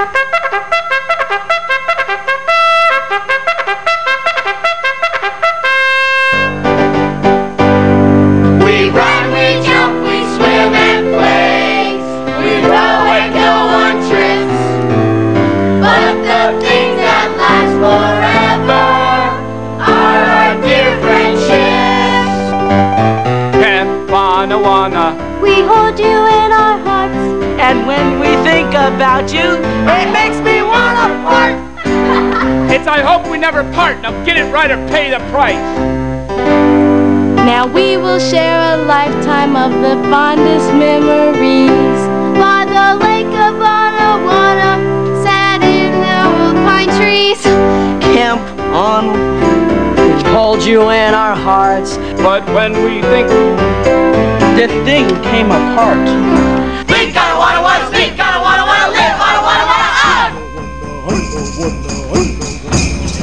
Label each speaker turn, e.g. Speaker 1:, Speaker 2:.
Speaker 1: We run, we jump, we swim and play. We row and go on trips. But the things that last forever are our dear friendships.
Speaker 2: Camp Wanna.
Speaker 3: We hold you in our hearts.
Speaker 4: And when we think about you, it makes me wanna fart.
Speaker 2: It's I hope we never part. Now get it right or pay the price.
Speaker 3: Now we will share a lifetime of the fondest memories. By the lake of Anawana, sat in the old pine trees.
Speaker 4: Camp on, we hold you in our hearts.
Speaker 2: But when we think
Speaker 4: The thing came apart.
Speaker 1: Speak, gotta wanna speak, gotta wanna live, wanna out.